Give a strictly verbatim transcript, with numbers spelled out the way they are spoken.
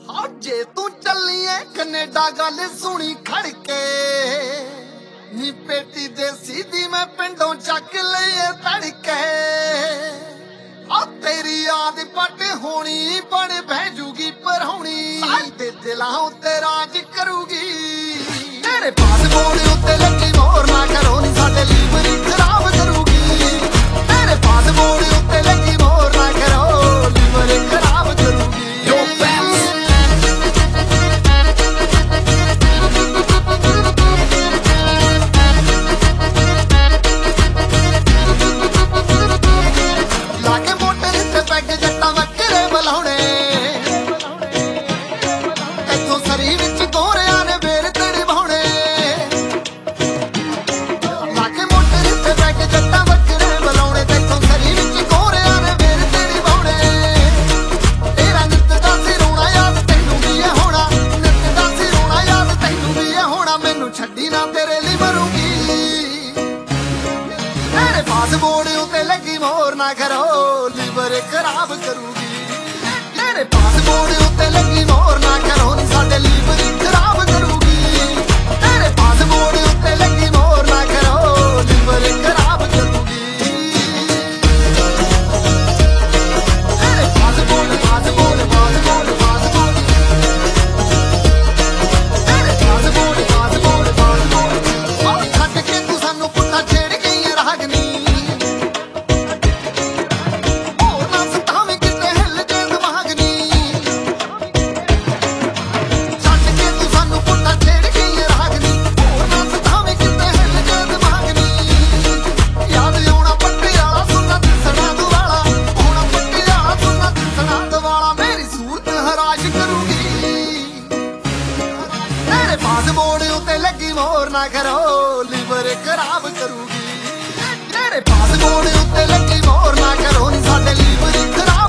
ਹਾਂ ਜੇ ਤੂੰ ਚੱਲੀ ਐ ਕੈਨੇਡਾ ਗੱਲ ਸੁਣੀ ਖੜਕੇ ਨੀ ਪੇਟੀ ਦੇਸੀ ਦੀ ਮੈਂ ਪਿੰਡੋਂ ਚੱਕ ਲਈਏ ਤੜਕੇ ਆ ਤੇਰੀ ਯਾਦ ਪੱਟ ਹੋਣੀ ਬਣ ਬਹਿ ਜੂਗੀ ਪਰਹੁਣੀ ਸਾਡੇ ਦਿਲਾਂ ਉੱਤੇ ਰਾਜ ਕਰੂਗੀ ਤੇਰੇ ਪਾਸਪੋਰਟ ਉੱਤੇ ਲੱਗੀ ਮੋਹਰ ਨਾ ਕਰੋ ਨੀ ਸਾਡੇ ਲਈ ਬੜੀ ਖਰਾਬ ਕਰੂਗੀ ਤੇਰੇ ਪਾਸਪੋਰਟ ਉੱਤੇ ਲੱਗੀ ਮੋਹਰ ਨਾ ਕਰੋ ਲਿਵਰ ਖਰਾਬ ਕਰੂਗੀ ਪਾਸਪੋਰਟ ਉੱਤੇ ਲੱਗੀ ਮੋਹਰ ਨਾ ਕਰੋ ਲਿਵਰ ਖਰਾਬ ਕਰੂਗੀ ਤੇਰੇ ਪਾਸਪੋਰਟ ਉੱਤੇ ਲੱਗੀ ਮੋਹਰ ਨਾ ਕਰੋ ਨੀ ਸਾਡੇ ਲਿਵਰ ਖਰਾਬ ਕਰੂਗੀ ਤੇਰੇ ਪਾਸਪੋਰਟ ਉੱਤੇ ਲੱਗੀ ਮੋਹਰ ਨਾ ਕਰੋ ਲਿਵਰ ਖਰਾਬ ਕਰੂਗੀ ਤੇਰੇ ਪਾਸਪੋਰਟ ਪਾਸਪੋਰਟ ਪਾਸਪੋਰਟ ਪਾਸਪੋਰਟ ਤੇਰੇ ਪਾਸਪੋਰਟ ਪਾਸਪੋਰਟ ਪਾਸਪੋਰਟ ਉਹ ਛੱਡ ਕੇ ਤੂੰ ਸਾਨੂੰ ਪੁੱਠਾ ਛੇੜ ਗਈ ਰਾਗਨੀ ਪਾਸਪੋਰਟ ਉੱਤੇ ਲੱਗੀ ਮੋਹਰ ਨਾ ਕਰੋ ਲਿਵਰ ਖਰਾਬ ਕਰੂਗੀ ਤੇਰੇ ਪਾਸਪੋਰਟ ਉੱਤੇ ਲੱਗੀ ਮੋਹਰ ਨਾ ਕਰੋ ਨੀ ਸਾਡੇ ਲਿਵਰ ਖਰਾਬ